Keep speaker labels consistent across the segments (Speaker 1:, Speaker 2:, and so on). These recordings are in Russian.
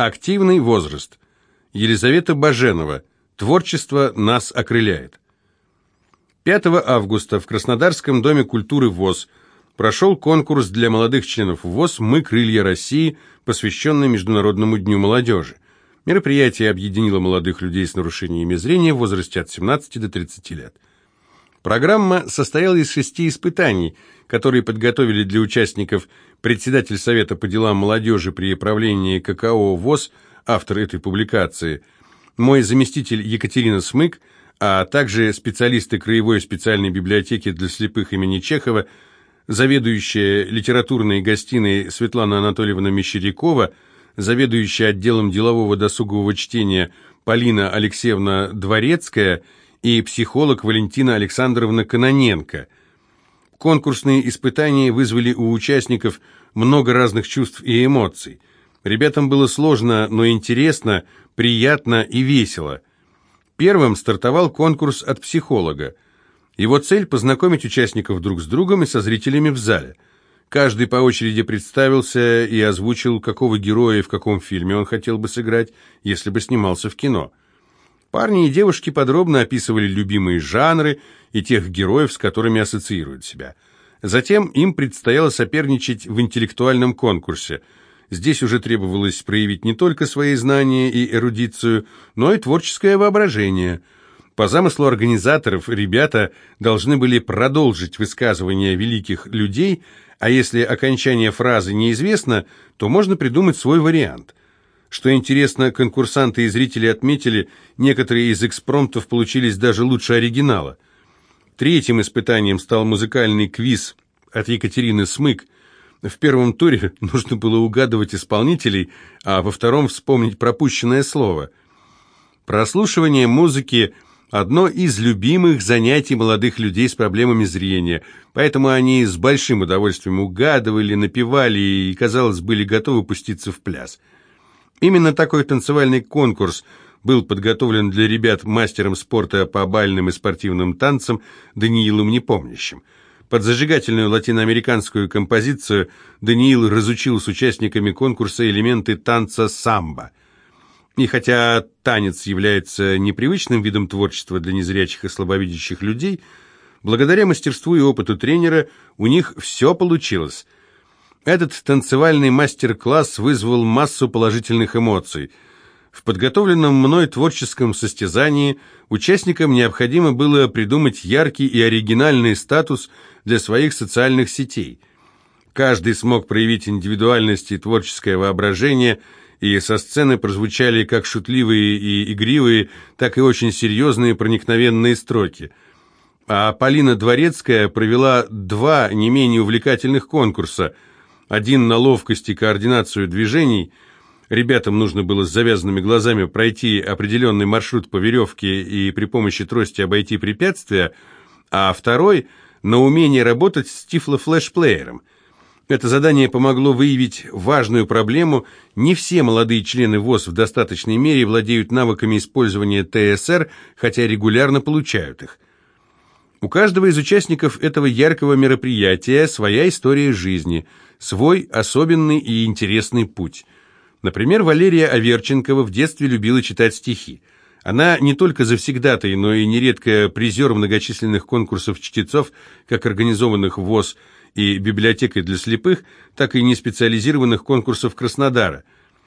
Speaker 1: Активный возраст. Елизавета Баженова. Творчество нас окрыляет. 5 августа в Краснодарском доме культуры ВОС прошел конкурс для молодых членов ВОС «Мы крылья России», посвященный Международному дню молодежи. Мероприятие объединило молодых людей с нарушениями зрения в возрасте от 17 до 30 лет. Программа состояла из 6 испытаний, которые подготовили для участников председатель Совета по делам молодежи при правлении ККО ВОС, автор этой публикации, мой заместитель Екатерина Смык, а также специалисты Краевой специальной библиотеки для слепых имени Чехова, заведующая литературной гостиной Светлана Анатольевна Мещерякова, заведующая отделом делового досугового чтения Полина Алексеевна Дворецкая и психолог Валентина Александровна Кононенко. Конкурсные испытания вызвали у участников много разных чувств и эмоций. Ребятам было сложно, но интересно, приятно и весело. Первым стартовал конкурс от психолога. Его цель – познакомить участников друг с другом и со зрителями в зале. Каждый по очереди представился и озвучил, какого героя и в каком фильме он хотел бы сыграть, если бы снимался в кино. Парни и девушки подробно описывали любимые жанры и тех героев, с которыми ассоциируют себя. Затем им предстояло соперничать в интеллектуальном конкурсе. Здесь уже требовалось проявить не только свои знания и эрудицию, но и творческое воображение. По замыслу организаторов ребята должны были продолжить высказывания великих людей, а если окончание фразы неизвестно, то можно придумать свой вариант. Что интересно, конкурсанты и зрители отметили, некоторые из экспромтов получились даже лучше оригинала. Третьим испытанием стал музыкальный квиз от Екатерины Смык. В первом туре нужно было угадывать исполнителей, а во втором вспомнить пропущенное слово. Прослушивание музыки – одно из любимых занятий молодых людей с проблемами зрения, поэтому они с большим удовольствием угадывали, напевали и, казалось, были готовы пуститься в пляс. Именно такой танцевальный конкурс был подготовлен для ребят мастером спорта по бальным и спортивным танцам Даниилом Непомнящим. Под зажигательную латиноамериканскую композицию Даниил разучил с участниками конкурса элементы танца самбо. И хотя танец является непривычным видом творчества для незрячих и слабовидящих людей, благодаря мастерству и опыту тренера у них все получилось. Этот танцевальный мастер-класс вызвал массу положительных эмоций. В подготовленном мной творческом состязании участникам необходимо было придумать яркий и оригинальный статус для своих социальных сетей. Каждый смог проявить индивидуальность и творческое воображение, и со сцены прозвучали как шутливые и игривые, так и очень серьезные проникновенные строки. А Полина Дворецкая провела 2 не менее увлекательных конкурса. Один на ловкость и координацию движений. Ребятам нужно было с завязанными глазами пройти определенный маршрут по веревке и при помощи трости обойти препятствия, а второй – на умение работать с тифлофлешплеером. Это задание помогло выявить важную проблему. Не все молодые члены ВОС в достаточной мере владеют навыками использования ТСР, хотя регулярно получают их. У каждого из участников этого яркого мероприятия своя история жизни, свой особенный и интересный путь. Например, Валерия Аверченкова в детстве любила читать стихи. Она не только завсегдатай, но и нередко призер многочисленных конкурсов чтецов, как организованных ВОС и библиотекой для слепых, так и неспециализированных конкурсов Краснодара.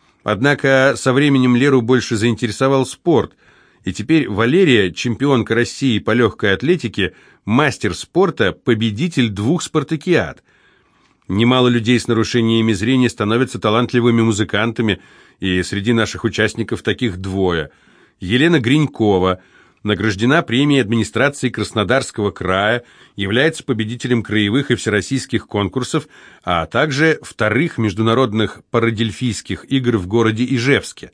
Speaker 1: Однако со временем Леру больше заинтересовал спорт, и теперь Валерия, чемпионка России по легкой атлетике, мастер спорта, победитель 2 спартакиад. Немало людей с нарушениями зрения становятся талантливыми музыкантами, и среди наших участников таких 2. Елена Гринькова награждена премией администрации Краснодарского края, является победителем краевых и всероссийских конкурсов, а также 2-х международных парадельфийских игр в городе Ижевске.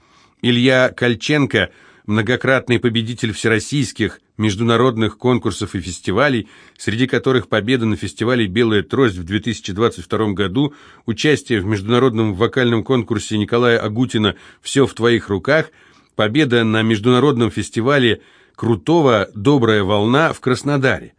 Speaker 1: Илья Кольченко – многократный победитель всероссийских международных конкурсов и фестивалей, среди которых победа на фестивале «Белая трость» в 2022 году, участие в международном вокальном конкурсе Николая Агутина «Все в твоих руках», победа на международном фестивале Крутого «Добрая волна» в Краснодаре.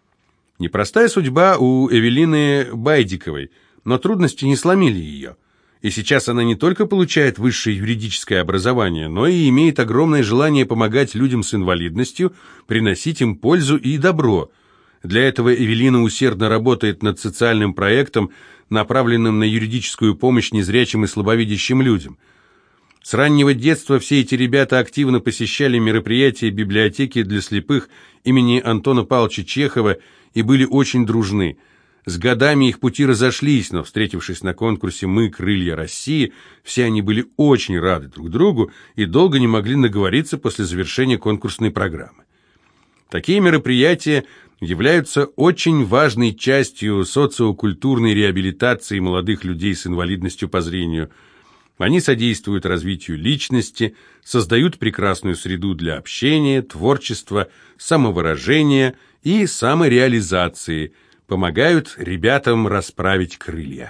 Speaker 1: Непростая судьба у Эвелины Байдиковой, но трудности не сломили ее. И сейчас она не только получает высшее юридическое образование, но и имеет огромное желание помогать людям с инвалидностью, приносить им пользу и добро. Для этого Эвелина усердно работает над социальным проектом, направленным на юридическую помощь незрячим и слабовидящим людям. С раннего детства все эти ребята активно посещали мероприятия библиотеки для слепых имени Антона Павловича Чехова и были очень дружны. С годами их пути разошлись, но, встретившись на конкурсе «Мы – крылья России», все они были очень рады друг другу и долго не могли наговориться после завершения конкурсной программы. Такие мероприятия являются очень важной частью социокультурной реабилитации молодых людей с инвалидностью по зрению. Они содействуют развитию личности, создают прекрасную среду для общения, творчества, самовыражения и самореализации, помогают ребятам расправить крылья.